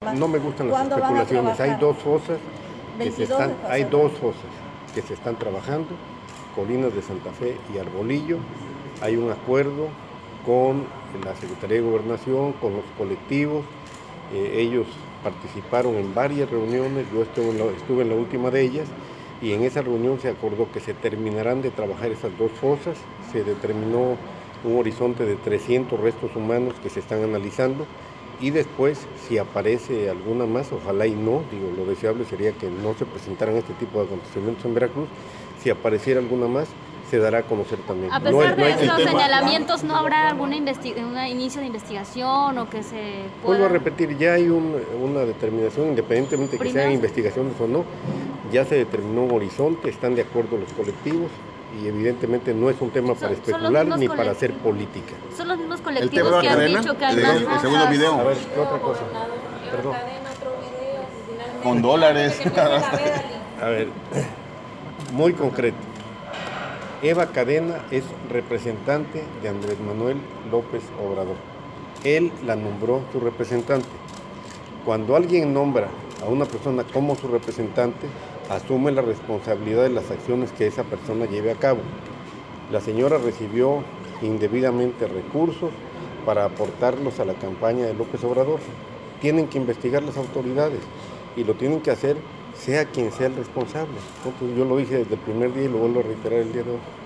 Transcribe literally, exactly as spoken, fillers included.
trabajar? no me gustan las ¿Cuándo van a especulaciones. Hay trabajar? dos fosas que se veintidós están, de pasar. hay dos fosas que se están trabajando, Colinas de Santa Fe y Arbolillo. Hay un acuerdo con la Secretaría de Gobernación, con los colectivos. Eh, ellos participaron en varias reuniones, yo estuve en, la, estuve en la última de ellas, y en esa reunión se acordó que se terminarán de trabajar esas dos fosas. Se determinó un horizonte de trescientos restos humanos que se están analizando, y después, si aparece alguna más, ojalá y no, digo, lo deseable sería que no se presentaran este tipo de acontecimientos en Veracruz. Si apareciera alguna más, se dará a conocer también. A pesar no, de no hay, estos tema, señalamientos, ¿no habrá alguna un inicio de investigación o que se pueda...? Vuelvo a repetir, ya hay un, una determinación, independientemente de que sean investigaciones o no, ya se determinó un horizonte, están de acuerdo los colectivos, y evidentemente no es un tema para Son- son especular los ni mismos para hacer colectivos. política. Son los mismos El colectivos tema de que la han cadena, dicho que hay el, más el bajas. segundo A video, ver, ¿qué otra cosa? Perdón. con dólares. A ver, muy concreto. Eva Cadena es representante de Andrés Manuel López Obrador. Él la nombró su representante. Cuando alguien nombra a una persona como su representante, asume la responsabilidad de las acciones que esa persona lleve a cabo. La señora recibió indebidamente recursos para aportarlos a la campaña de López Obrador. Tienen que investigar las autoridades y lo tienen que hacer sea quien sea el responsable. Entonces, yo lo dije desde el primer día y lo vuelvo a reiterar el día de hoy.